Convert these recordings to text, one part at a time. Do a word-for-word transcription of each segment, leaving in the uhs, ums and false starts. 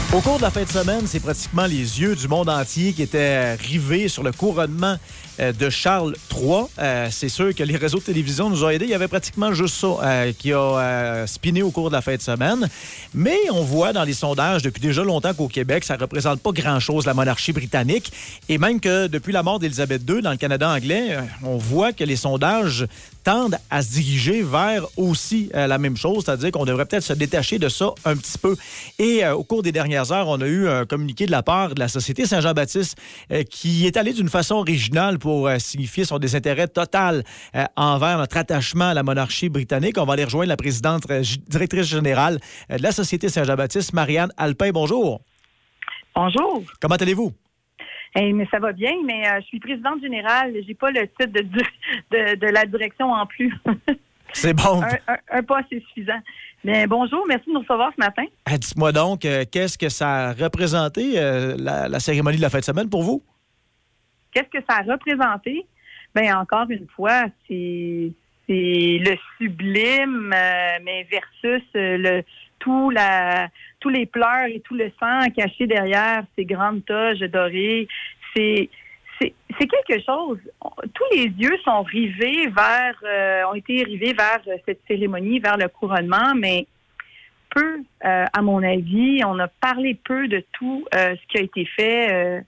Au cours de la fin de semaine, c'est pratiquement les yeux du monde entier qui étaient rivés sur le couronnement de Charles trois. Euh, c'est sûr que les réseaux de télévision nous ont aidés. Il y avait pratiquement juste ça euh, qui a euh, spiné au cours de la fin de semaine. Mais on voit dans les sondages depuis déjà longtemps qu'au Québec, ça ne représente pas grand-chose, la monarchie britannique. Et même que depuis la mort d'Élisabeth deux dans le Canada anglais, on voit que les sondages tendent à se diriger vers aussi euh, la même chose, c'est-à-dire qu'on devrait peut-être se détacher de ça un petit peu. Et euh, au cours des dernières heures, on a eu un communiqué de la part de la Société Saint-Jean-Baptiste euh, qui est allé d'une façon originale pour euh, signifier son désintérêt total euh, envers notre attachement à la monarchie britannique. On va aller rejoindre la présidente euh, directrice générale euh, de la Société Saint-Jean-Baptiste, Marianne Alpin. Bonjour. Bonjour. Comment allez-vous? Hey, mais ça va bien, mais euh, je suis présidente générale. J'ai pas le titre de, de, de la direction en plus. C'est bon. un, un, un pas, c'est suffisant. Mais bonjour, merci de nous recevoir ce matin. Ah, dites-moi donc, euh, qu'est-ce que ça a représenté, euh, la, la cérémonie de la fin de semaine pour vous? Qu'est-ce que ça a représenté? Bien, encore une fois, c'est, c'est le sublime, euh, mais versus euh, le tout la tous les pleurs et tout le sang caché derrière ces grandes toges dorées. C'est c'est, c'est quelque chose. Tous les yeux sont rivés vers euh, ont été rivés vers cette cérémonie, vers le couronnement, mais peu, euh, à mon avis, on a parlé peu de tout euh, ce qui a été fait euh,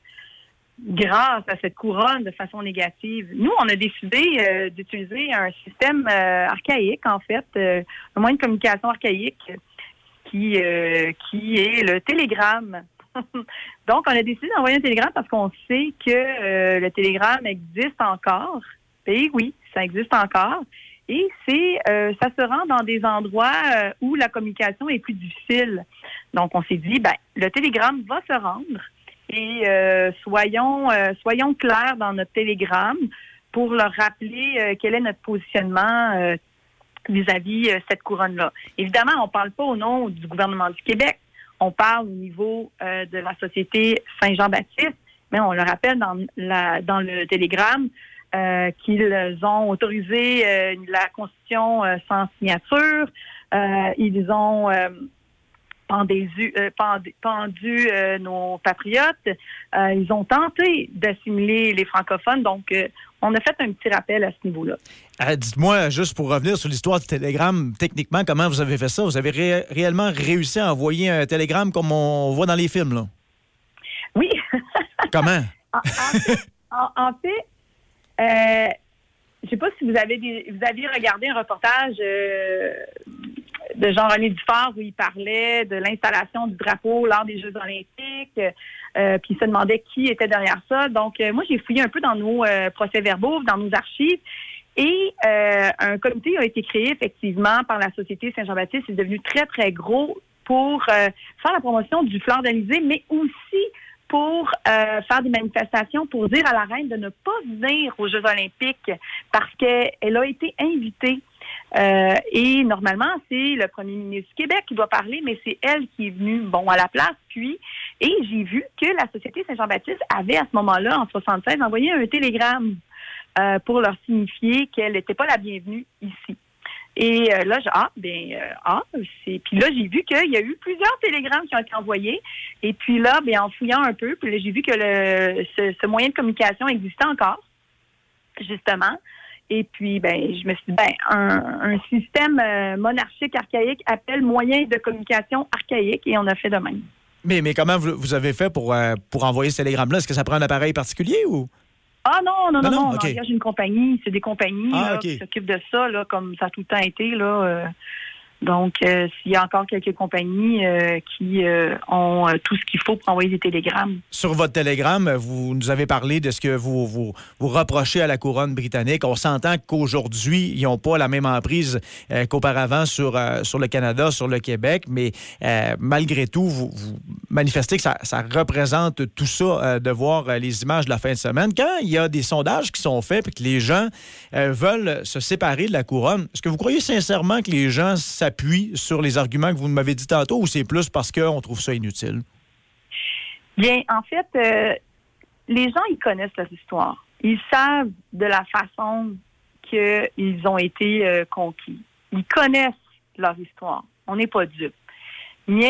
grâce à cette couronne de façon négative. Nous, on a décidé euh, d'utiliser un système euh, archaïque, en fait, euh, un moyen de communication archaïque qui euh, qui est le télégramme. Donc, on a décidé d'envoyer un télégramme parce qu'on sait que euh, le télégramme existe encore. Et oui, ça existe encore. Et c'est euh, ça se rend dans des endroits euh, où la communication est plus difficile. Donc, on s'est dit, ben, le télégramme va se rendre. Et euh, soyons euh, soyons clairs dans notre télégramme pour leur rappeler euh, quel est notre positionnement euh, vis-à-vis euh, cette couronne-là. Évidemment, on ne parle pas au nom du gouvernement du Québec. On parle au niveau euh, de la Société Saint-Jean-Baptiste, mais on le rappelle dans, la, dans le télégramme euh, qu'ils ont autorisé euh, la Constitution euh, sans signature. Euh, ils ont... Euh, pendu, euh, pendu, pendu euh, nos patriotes. Euh, ils ont tenté d'assimiler les francophones. Donc, euh, on a fait un petit rappel à ce niveau-là. Euh, dites-moi, juste pour revenir sur l'histoire du télégramme, techniquement, comment vous avez fait ça? Vous avez ré- réellement réussi à envoyer un télégramme comme on voit dans les films, là? Oui. Comment? en, en fait, en, en fait euh, je ne sais pas si vous avez des, vous aviez regardé un reportage euh, de Jean-René Dufort où il parlait de l'installation du drapeau lors des Jeux olympiques, euh, puis il se demandait qui était derrière ça. Donc, euh, moi, j'ai fouillé un peu dans nos euh, procès-verbaux, dans nos archives, et euh, un comité a été créé, effectivement, par la Société Saint-Jean-Baptiste. C'est devenu très, très gros pour euh, faire la promotion du fleur d'Alizé, mais aussi pour euh, faire des manifestations, pour dire à la reine de ne pas venir aux Jeux olympiques parce qu'elle a été invitée. Euh, et normalement, c'est le premier ministre du Québec qui doit parler, mais c'est elle qui est venue, bon, à la place. Puis, et j'ai vu que la Société Saint-Jean-Baptiste avait à ce moment-là, en soixante-seize, envoyé un télégramme euh, pour leur signifier qu'elle n'était pas la bienvenue ici. Et euh, là, j'ai ah, ben, euh, ah, c'est. Puis là, j'ai vu qu'il y a eu plusieurs télégrammes qui ont été envoyés. Et puis là, ben, en fouillant un peu, puis là, j'ai vu que le, ce, ce moyen de communication existait encore, justement. Et puis, ben, je me suis dit, ben, un, un système euh, monarchique archaïque appelle moyen de communication archaïque, et on a fait de même. Mais, mais comment vous, vous avez fait pour, euh, pour envoyer ce télégramme-là? Est-ce que ça prend un appareil particulier ou? Ah non, non, non, non, non, okay. on engage une compagnie. C'est des compagnies ah, là, okay. qui s'occupent de ça, là, comme ça a tout le temps été, là. Euh, donc, euh, s'il y a encore quelques compagnies euh, qui euh, ont euh, tout ce qu'il faut pour envoyer des télégrammes. Sur votre télégramme, vous nous avez parlé de ce que vous, vous, vous reprochez à la couronne britannique. On s'entend qu'aujourd'hui, ils n'ont pas la même emprise euh, qu'auparavant sur, euh, sur le Canada, sur le Québec, mais euh, malgré tout, vous, vous manifestez que ça, ça représente tout ça, euh, de voir euh, les images de la fin de semaine. Quand il y a des sondages qui sont faits et que les gens euh, veulent se séparer de la couronne, est-ce que vous croyez sincèrement que les gens s'appuient sur les arguments que vous m'avez dit tantôt ou c'est plus parce qu'on trouve ça inutile? Bien, en fait, euh, les gens, ils connaissent leur histoire. Ils savent de la façon qu'ils ont été euh, conquis. Ils connaissent leur histoire. On n'est pas dupes. Mais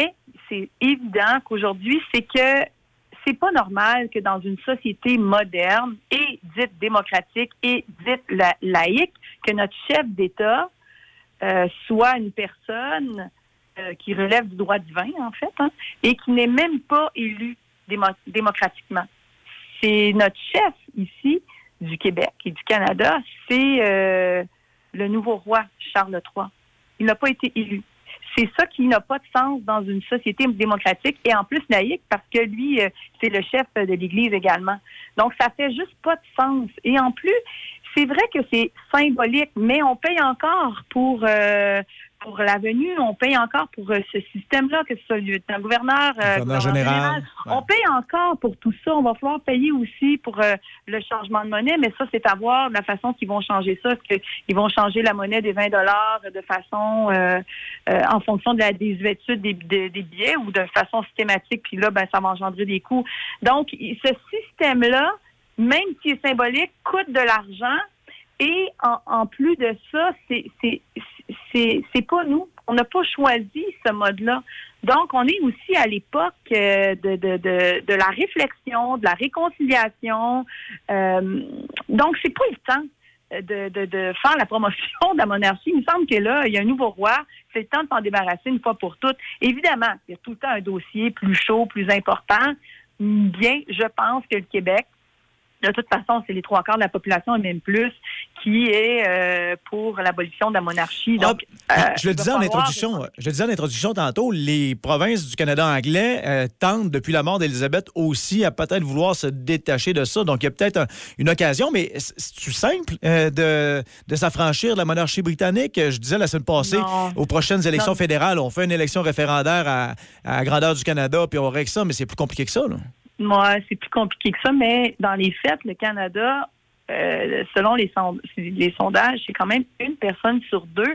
c'est évident qu'aujourd'hui, c'est que c'est pas normal que dans une société moderne et dite démocratique et dite la- laïque, que notre chef d'État euh, soit une personne euh, qui relève du droit divin, en fait, hein, et qui n'est même pas élu démo- démocratiquement. C'est notre chef ici du Québec et du Canada, c'est euh, le nouveau roi Charles trois. Il n'a pas été élu. C'est ça qui n'a pas de sens dans une société démocratique et en plus laïque parce que lui, euh, c'est le chef de l'Église également. Donc, ça fait juste pas de sens. Et en plus, c'est vrai que c'est symbolique, mais on paye encore pour euh, pour la venue, on paye encore pour euh, ce système-là, que ce soit le lieutenant-gouverneur, euh, Gouverneur général. Ouais. On paye encore pour tout ça. On va falloir payer aussi pour euh, le changement de monnaie, mais ça, c'est à voir la façon qu'ils vont changer ça. Est-ce qu'ils vont changer la monnaie des vingt dollars de façon euh, euh, en fonction de la désuétude des, des, des billets ou de façon systématique, puis là, ben, ça va engendrer des coûts. Donc, ce système-là, même s'il est symbolique, coûte de l'argent. Et en, en plus de ça, c'est, c'est, c'est, c'est pas nous. On n'a pas choisi ce mode-là. Donc, on est aussi à l'époque euh, de, de, de, de la réflexion, de la réconciliation. Euh, donc, c'est pas le temps de, de, de faire la promotion de la monarchie. Il me semble que là, il y a un nouveau roi. C'est le temps de s'en débarrasser une fois pour toutes. Évidemment, il y a tout le temps un dossier plus chaud, plus important. Bien, je pense que le Québec, de toute façon, c'est les trois quarts de la population et même plus qui est euh, pour l'abolition de la monarchie. Donc, ah, euh, je le disais en introduction, falloir... je le disais en introduction tantôt, les provinces du Canada anglais euh, tentent depuis la mort d'Élisabeth aussi à peut-être vouloir se détacher de ça. Donc, il y a peut-être un, une occasion, mais c'est-tu simple euh, de, de s'affranchir de la monarchie britannique? Je disais la semaine passée, non. Aux prochaines élections non. fédérales, on fait une élection référendaire à, à la grandeur du Canada, puis on règle ça, mais c'est plus compliqué que ça, là. Moi, c'est plus compliqué que ça, mais dans les faits, le Canada, euh, selon les, sond- les sondages, c'est quand même une personne sur deux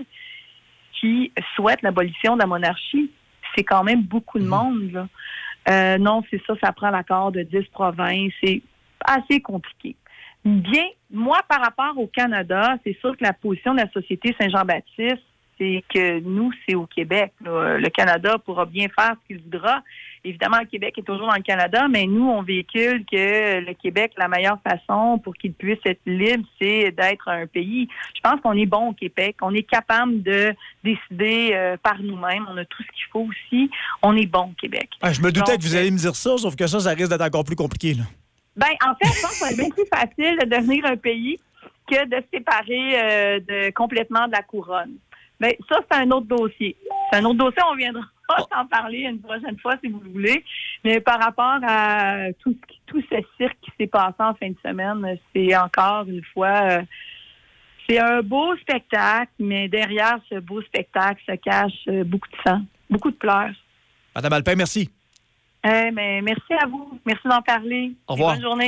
qui souhaite l'abolition de la monarchie. C'est quand même beaucoup de monde, là. Euh, non, c'est ça, ça prend l'accord de dix provinces. C'est assez compliqué. Bien, moi, par rapport au Canada, c'est sûr que la position de la Société Saint-Jean-Baptiste, c'est que nous, c'est au Québec, là. Le Canada pourra bien faire ce qu'il voudra. Évidemment, le Québec est toujours dans le Canada, mais nous, on véhicule que le Québec, la meilleure façon pour qu'il puisse être libre, c'est d'être un pays. Je pense qu'on est bon au Québec. On est capable de décider euh, par nous-mêmes. On a tout ce qu'il faut aussi. On est bon au Québec. Ah, je me doutais Donc, que vous allez me dire ça, sauf que ça, ça risque d'être encore plus compliqué, là. Ben, en fait, je pense que c'est bien plus facile de devenir un pays que de se séparer euh, de, complètement de la couronne. Ben, ça, c'est un autre dossier. C'est un autre dossier, on viendra s'en parler une prochaine fois, si vous le voulez. Mais par rapport à tout, tout ce cirque qui s'est passé en fin de semaine, c'est encore une fois... Euh, c'est un beau spectacle, mais derrière ce beau spectacle se cache euh, beaucoup de sang, beaucoup de pleurs. Madame Alpin, merci. Euh, mais merci à vous. Merci d'en parler. Au revoir. Bonne journée.